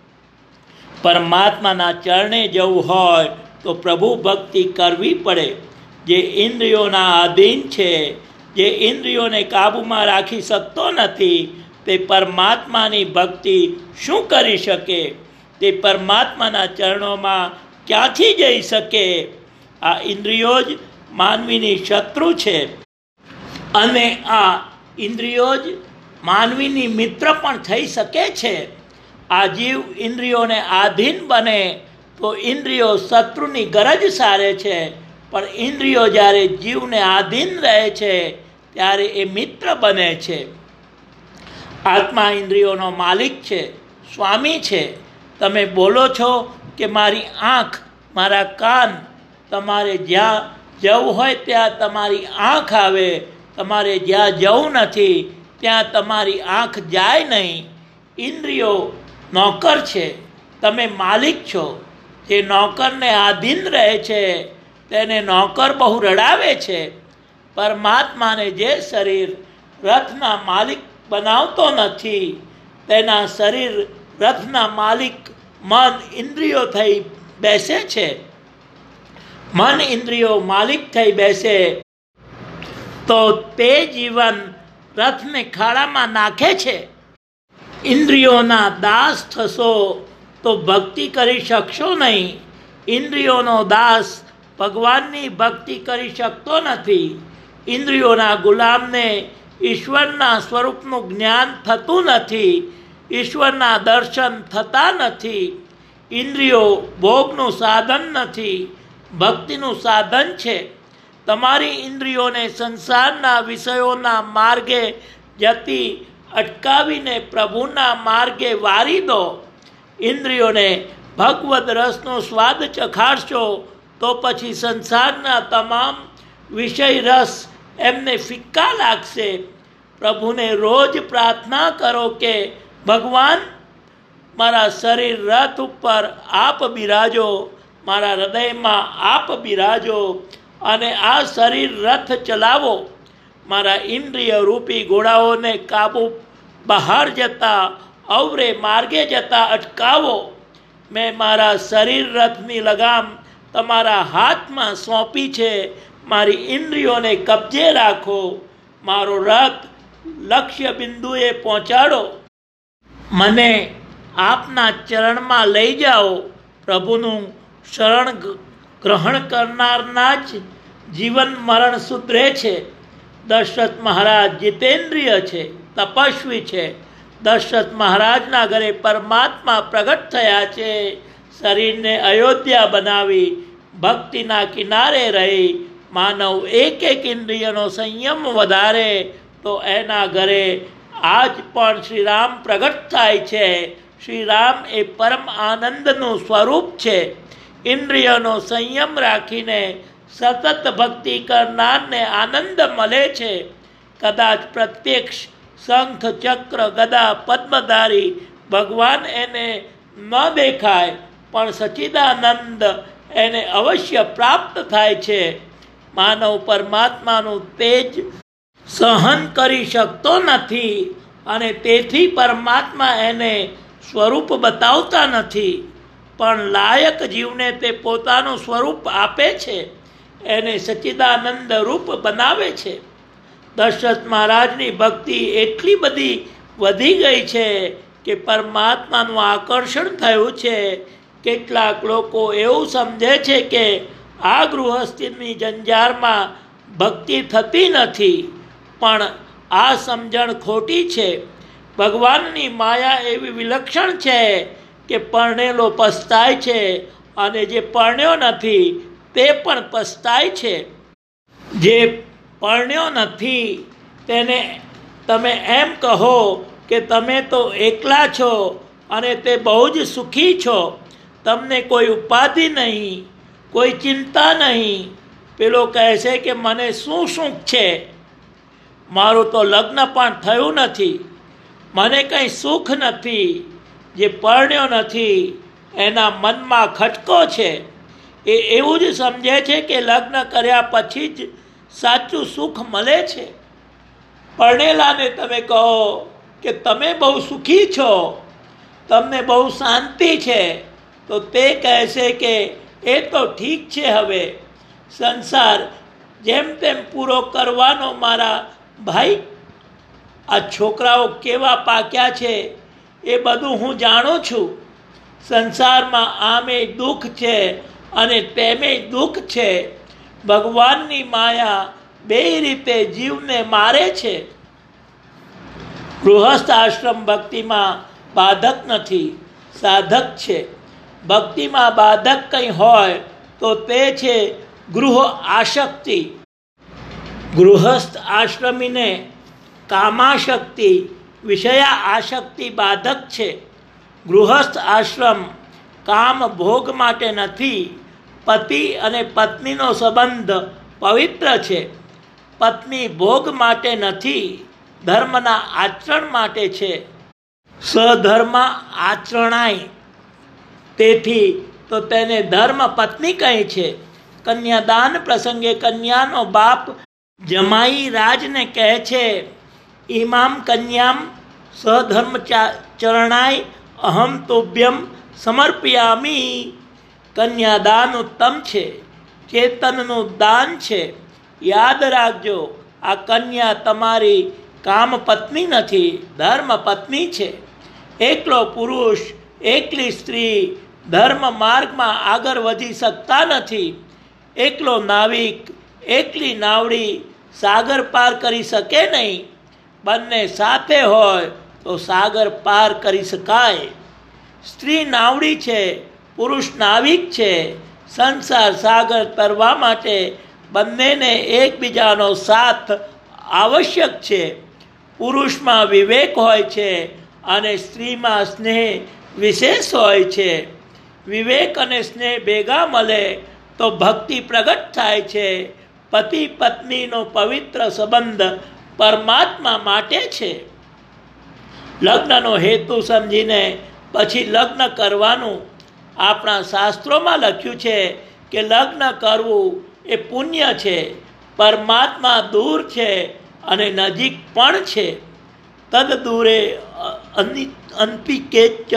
પરમાત્માના ચરણે જવું હોય તો પ્રભુ ભક્તિ કરવી પડે. જે ઇન્દ્રિયોના આધીન છે, જે ઇન્દ્રિયોને કાબૂમાં રાખી શકતો નથી, તે પરમાત્માની ભક્તિ શું કરી શકે? તે પરમાત્માના ચરણોમાં ક્યાંથી જઈ શકે? આ ઇન્દ્રિયો જ માનવીની શત્રુ છે, અને આ ઇન્દ્રિયો જ માનવીની મિત્ર પણ થઈ શકે છે. આ જીવ ઇન્દ્રિયોને આધીન બને તો ઇન્દ્રિયો શત્રુની ગરજ સારે છે, પણ ઇન્દ્રિયો જ્યારે જીવને આધીન રહે છે ત્યારે એ મિત્ર બને છે. આત્મા ઇન્દ્રિયોનો માલિક છે, સ્વામી છે. તમે બોલો છો કે મારી આંખ, મારા કાન, તમારે જ્યાં જવું હોય ત્યાં તમારી આંખ આવે, તમારે જ્યાં જવું નથી ત્યાં તમારી આંખ જાય નહીં. ઇન્દ્રિયો નોકર છે, તમે માલિક છો. જે નોકરને આધીન રહે છે તેને નોકર બહુ રડાવે છે. પરમાત્માને જે શરીર રથના માલિક બનાવતો નથી, તેના શરીર રથના માલિક મન ઇન્દ્રિયો થઈ બેસે છે. મન ઇન્દ્રિયો માલિક થઈ બેસે તો તે જીવન રથને ખાડામાં નાખે છે. ઇન્દ્રિયોના દાસ થશો તો ભક્તિ કરી શકશો નહીં. ઇન્દ્રિયોનો દાસ ભગવાનની ભક્તિ કરી શકતો નથી. ઇન્દ્રિયોના ગુલામને ઈશ્વરના સ્વરૂપનું જ્ઞાન થતું નથી, ઈશ્વરના દર્શન થતા નથી. ઇન્દ્રિયો ભોગનું સાધન નથી, ભક્તિનું સાધન છે. તમારી ઇન્દ્રિયોને સંસારના વિષયોના માર્ગે જતી અટકાવીને પ્રભુના માર્ગે વારી દો. ઇન્દ્રિયોને ભગવદ રસનો સ્વાદ ચખાડશો તો પછી સંસારના તમામ વિષય રસ એમને ફિક્કા લાગશે. પ્રભુને રોજ પ્રાર્થના કરો કે ભગવાન, મારા શરીર રથ ઉપર આપ બિરાજો, મારા હૃદયમાં આપ બિરાજો, અને આ શરીર રથ ચલાવો. મારા ઇન્દ્રિય રૂપી ઘોડાઓને કાબુ બહાર જતા, અવરે માર્ગે જતા અટકાવો. મેં મારા શરીર રથની લગામ તમારા હાથમાં સોંપી છે. મારી ઇન્દ્રિયોને કબજે રાખો. મારો રથ લક્ષ્ય બિંદુએ પહોંચાડો. મને આપના ચરણમાં લઈ જાઓ. પ્રભુનું શરણ ગ્રહણ કરનારના જ જીવન મરણ સુધરે છે. દશરથ મહારાજ જીતેન્દ્રિય છે, તપસ્વી છે. દશરથ મહારાજના ઘરે પરમાત્મા પ્રગટ થયા છે. શરીરને અયોધ્યા બનાવી ભક્તિના કિનારે રહી માનવ એક એક ઇન્દ્રિયનો સંયમ વધારે તો એના ઘરે આજ પણ શ્રીરામ પ્રગટ થાય છે. શ્રીરામ એ પરમ આનંદનું સ્વરૂપ છે. ઇન્દ્રિયોનો સંયમ રાખીને સતત ભક્તિ કરનારને આનંદ મળે છે. કદાચ પ્રત્યક્ષ શંખ ચક્ર ગદા પદ્મધારી ભગવાન એને ન દેખાય પણ સચ્ચિદાનંદ એને અવશ્ય પ્રાપ્ત થાય છે. માનવ પરમાત્માનું તેજ સહન કરી શકતો નથી અને તેથી પરમાત્મા એને સ્વરૂપ બતાવતા નથી, પણ લાયક જીવને તે પોતાનું સ્વરૂપ આપે છે, એને સચ્ચિદાનંદ રૂપ બનાવે છે. દશરથ મહારાજની ભક્તિ એટલી બધી વધી ગઈ છે કે પરમાત્માનું આકર્ષણ થયું છે. કેટલાક લોકો એવું સમજે છે કે આ ગૃહસ્થિની જંજારમાં ભક્તિ થતી નથી, પણ આ સમજણ ખોટી છે. ભગવાનની માયા એવી વિલક્ષણ છે કે પરણેલો પસ્તાય છે અને જે પરણ્યો નથી તે પણ પસ્તાય છે. જે પરણ્યો નથી તેને તમે એમ કહો કે તમે તો એકલા છો અને તે બહુ જ સુખી છો, તમને કોઈ ઉપાધિ નહીં, કોઈ ચિંતા નહીં. પેલો કહે છે કે મને શું સુખ છે, મારું તો લગ્ન પણ થયું નથી, મને કંઈ સુખ નથી. જે પરણ્યો નથી એના મનમાં ખટકો છે. એ એવું જ સમજે છે કે લગ્ન કર્યા પછી જ સાચું સુખ મળે છે. પરણેલાને તમે કહો કે તમે બહુ સુખી છો, તમને બહુ શાંતિ છે, તો તે કહેશે કે એ તો ઠીક છે, હવે સંસાર જેમ તેમ પૂરો કરવાનો મારા ભાઈ. આ છોકરાઓ કેવા પાક્યા છે એ બધું હું જાણું છું. સંસારમાં આમે દુઃખ છે અને તેમે દુઃખ છે. ભગવાનની માયા બે રીતે જીવને મારે છે. ગૃહસ્થ આશ્રમ ભક્તિમાં બાધક નથી, સાધક છે. ભક્તિમાં બાધક કંઈ હોય તો તે છે ગૃહ આશક્તિ. ગૃહસ્થ આશ્રમીને કામાશક્તિ, વિષયા આશક્તિ બાધક છે. ગૃહસ્થ આશ્રમ કામ ભોગ માટે નથી. પતિ અને પત્નીનો સંબંધ પવિત્ર છે. પત્ની ભોગ માટે નથી, ધર્મના આચરણ માટે છે. સધર્મ આચરણાય, તેથી તો તેને ધર્મ પત્ની કહે છે. કન્યાદાન પ્રસંગે કન્યાનો બાપ જમાઈ રાજને કહે છે, ઇમામ કન્યામ સધર્મ ચરણાય અહમ તોભ્યમ સમર્પયામી. કન્યાદાન ઉત્તમ છે, ચેતનનું દાન છે. યાદ રાખજો, આ કન્યા તમારી કામ પત્ની નથી, ધર્મ પત્ની છે. એકલો પુરુષ, એકલી સ્ત્રી ધર્મ માર્ગમાં આગળ વધી શકતા નથી. એકલો નાવિક, એકલી નાવડી સાગર પાર કરી શકે નહીં. બંને સાથે હોય તો સાગર પાર કરી શકાય. સ્ત્રી નાવડી છે, પુરુષ નાવિક છે. સંસાર સાગર તરવા માટે બંનેને એકબીજાનો સાથ આવશ્યક છે. પુરુષમાં વિવેક હોય છે અને સ્ત્રીમાં સ્નેહ વિશેષ હોય છે. વિવેક અને સ્નેહ ભેગા મળે તો ભક્તિ પ્રગટ થાય છે. પતિ પત્નીનો પવિત્ર સંબંધ પરમાત્મા માટે છે. લગ્નનો હેતુ સમજીને પછી લગ્ન કરવાનું. આપણા શાસ્ત્રોમાં લખ્યું છે કે લગ્ન કરવું એ પુણ્ય છે. પરમાત્મા દૂર છે અને નજીક પણ છે. તદ દૂરે અનપિકેચ.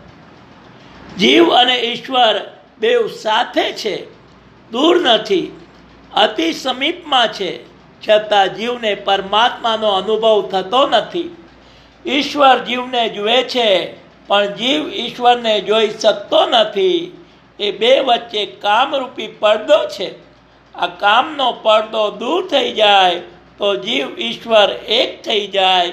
જીવ અને ઈશ્વર બેઉ સાથે છે, દૂર નથી, અતિ સમીપમાં છે. છતાં જીવને પરમાત્માનો અનુભવ થતો નથી. ઈશ્વર જીવને જુએ છે પણ જીવ ઈશ્વરને જોઈ શકતો નથી. એ બે વચ્ચે કામરૂપી પડદો છે. આ કામનો પડદો દૂર થઈ જાય તો જીવ ઈશ્વર એક થઈ જાય.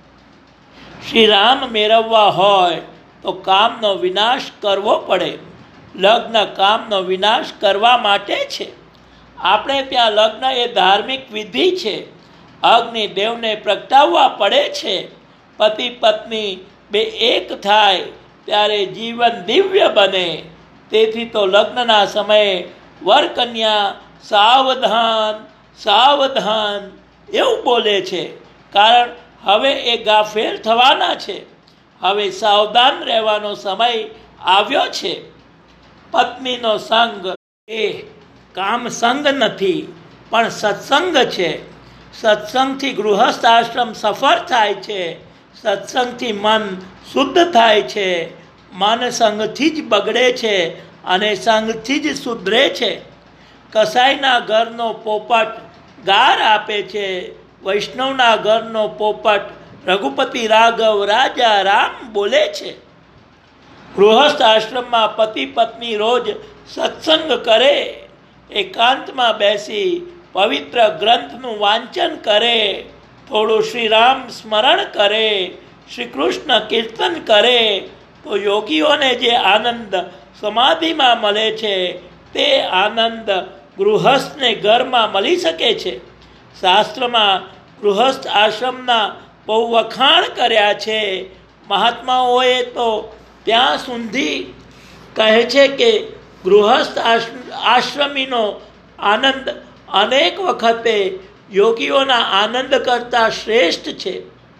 શ્રી રામ મેળવવા હોય તો કામનો વિનાશ કરવો પડે. લગ્ન કામનો વિનાશ કરવા માટે છે. આપણે ત્યાં લગ્ન એ ધાર્મિક વિધિ છે. અગ્નિદેવને પ્રગટાવવા પડે છે. પતિ પત્ની બે એક થાય ત્યારે જીવન દિવ્ય બને. તેથી તો લગ્નના સમયે વર કન્યા સાવધાન સાવધાન એવું બોલે છે. કારણ હવે એ ગાફેલ થવાના છે. હવે સાવધાન રહેવાનો સમય આવ્યો છે. પત્નીનો સંગ એ કામ સંગ નથી પણ સત્સંગ છે. સત્સંગથી ગૃહસ્થ આશ્રમ સફળ થાય છે. સત્સંગથી મન શુદ્ધ થાય છે. મન સંગથી જ બગડે છે અને સંગથી જ સુધરે છે. કસાઈના ઘરનો પોપટ ગાર આપે છે. વૈષ્ણવના ઘરનો પોપટ રઘુપતિ રાઘવ રાજા રામ બોલે છે. ગૃહસ્થ આશ્રમમાં પતિ પત્ની રોજ સત્સંગ કરે. એકાંતમાં બેસી પવિત્ર ગ્રંથનું વાંચન કરે. થોડું શ્રી રામ સ્મરણ કરે. શ્રી કૃષ્ણ કીર્તન કરે તો યોગીઓને જે આનંદ સમાધિમાં મળે છે તે આનંદ ગૃહસ્થને ઘરમાં મળી શકે છે. શાસ્ત્રમાં ગૃહસ્થ આશ્રમના બહુ વખાણ કર્યા છે. મહાત્માઓએ તો ત્યાં સુધી કહે છે કે ગૃહસ્થ આશ્રમીનો આનંદ અનેક વખતે યોગીઓના આનંદ કરતાં શ્રેષ્ઠ છે.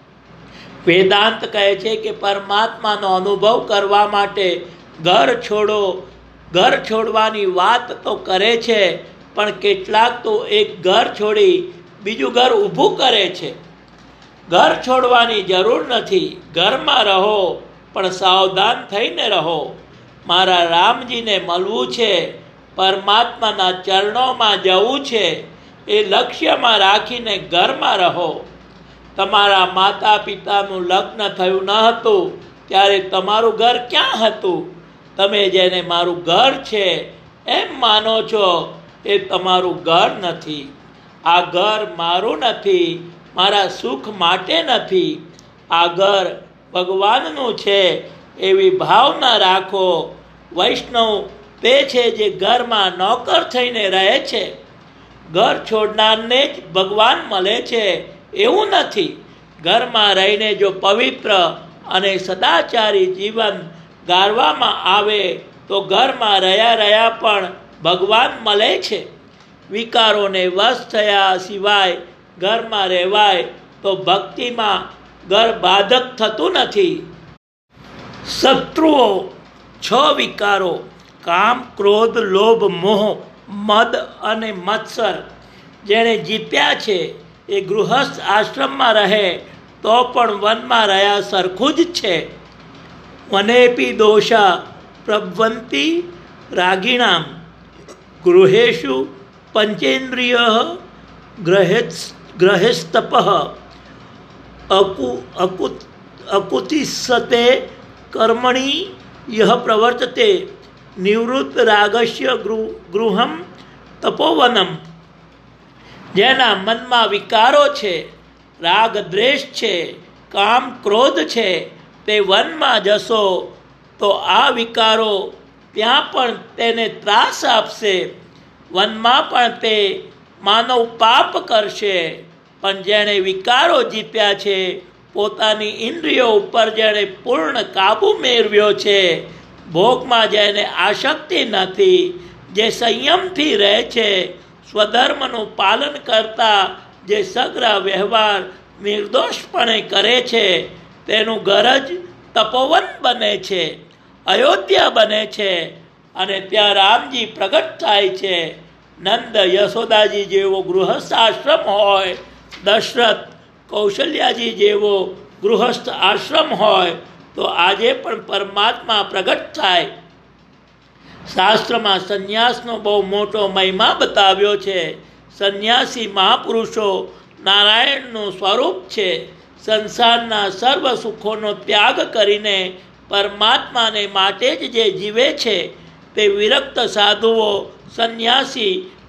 વેદાંત કહે છે કે પરમાત્માનો અનુભવ કરવા માટે ઘર છોડો. ઘર છોડવાની વાત તો કરે છે પણ કેટલાક તો એક ઘર છોડી બીજું ઘર ઊભું કરે છે. ઘર છોડવાની જરૂર નથી. ઘરમાં રહો પણ સાવધાન થઈને રહો. મારા રામજીને મળવું છે, પરમાત્માના ચરણોમાં જવું છે, એ લક્ષ્યમાં રાખીને ઘરમાં રહો. તમારા માતા પિતાનું લગ્ન થયું ન હતું ત્યારે તમારું ઘર ક્યાં હતું? તમે જેને મારું ઘર છે એમ માનો છો એ તમારું ઘર નથી. આ ઘર મારું નથી, મારા સુખ માટે નથી. આ ઘર ભગવાનનું છે એવી ભાવના રાખો. વૈષ્ણવ તે છે જે ઘરમાં નોકર થઈને રહે છે. ઘર છોડનારને જ ભગવાન મળે છે એવું નથી. ઘરમાં રહીને જો પવિત્ર અને સદાચારી જીવન ગાળવામાં આવે તો ઘરમાં રહ્યા રહ્યા પણ ભગવાન મળે છે. વિકારોને વશ થયા સિવાય ઘરમાં રહેવાય તો ભક્તિમાં ઘર બાધક થતું નથી. શત્રુઓ છ વિકારો કામ ક્રોધ લોભ મોહ મદ અને મત્સર જેણે જીત્યા છે એ ગૃહસ્થ આશ્રમમાં રહે તો પણ વનમાં રહ્યા સરખું જ છે. વનેપી દોષા પ્રભવંતી રાગિણામ ગૃહેશુ પંચેન્દ્રિય ગ્रहेस्तप अकु अकुत अकुतिसते कर्मणि यह प्रवर्तते निवृत्त रागस्य गृहम तपोवनम. જેના મનમાં વિકારો છે, રાગ દ્વેષ છે, કામ ક્રોધ છે, તે વનમાં જશો તો આ વિકારો ત્યાં પણ તેને ત્રાસ આપશે. વનમાં પણ તે માનવ પાપ કરશે. પણ જેણે વિકારો જીત્યા છે, પોતાની ઇન્દ્રિયો ઉપર જેણે પૂર્ણ કાબુ મેળવ્યો છે, ભોગમાં જેને આસક્તિ નથી, જે સંયમથી રહે છે, સ્વધર્મનું પાલન કરતા જે સગ્ર વ્યવહાર નિર્દોષપણે કરે છે, તેનું ઘર જ તપોવન બને છે, અયોધ્યા બને છે અને ત્યાં રામજી પ્રગટ થાય છે. નંદ યશોદાજી જેવો ગૃહસ્થ આશ્રમ હોય, દશરથ કૌશલ્યાજી જેવો ગૃહસ્થ આશ્રમ હોય તો આજે પણ પરમાત્મા પ્રગટ થાય. શાસ્ત્રમાં સંન્યાસનો બહુ મોટો મહિમા બતાવ્યો છે. સંન્યાસી મહાપુરુષો નારાયણનું સ્વરૂપ છે. સંસારના સર્વ સુખોનો ત્યાગ કરીને પરમાત્માને માટે જ જે જીવે છે તે વિરક્ત સાધુઓ સંન્યાસી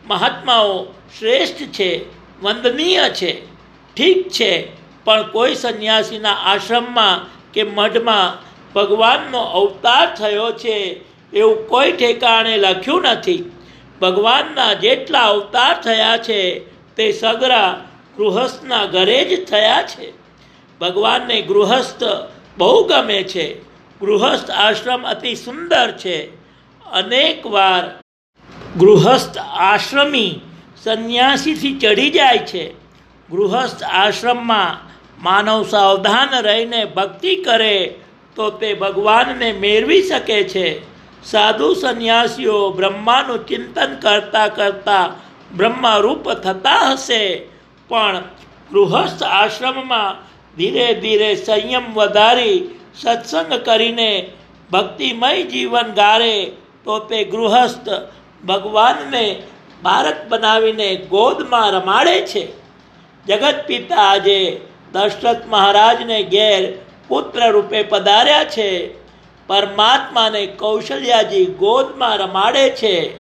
મહાત્માઓ શ્રેષ્ઠ છે, વંદનીય છે, ઠીક છે, પણ કોઈ સંન્યાસીના આશ્રમમાં કે મઠમાં ભગવાનનો અવતાર થયો છે એવું કોઈ ઠેકાણે લખ્યું નથી. ભગવાનના જેટલા અવતાર થયા છે તે સગરા ગૃહસ્થના ઘરે જ થયા છે. ભગવાનને ગૃહસ્થ બહુ ગમે છે. ગૃહસ્થ આશ્રમ અતિ સુંદર છે. અનેક વાર ગૃહસ્થ આશ્રમી સંન્યાસીથી ચડી જાય છે. ગૃહસ્થ આશ્રમમાં માનવ સાવધાન રહીને ભક્તિ કરે તો તે ભગવાનને મેળવી શકે છે. સાધુ સંન્યાસીઓ બ્રહ્માનું ચિંતન કરતાં કરતાં બ્રહ્મરૂપ થતા હશે, પણ ગૃહસ્થ આશ્રમમાં ધીરે ધીરે સંયમ વધારી સત્સંગ કરીને ભક્તિમય જીવન ગાળે તો તે ગૃહસ્થ ભગવાનને બાળક બનાવીને ગોદમાં રમાડે છે. જગત પિતા આજે દશરથ મહારાજને ઘેર પુત્ર રૂપે પધાર્યા છે. પરમાત્માને કૌશલ્યાજી ગોદમાં રમાડે છે.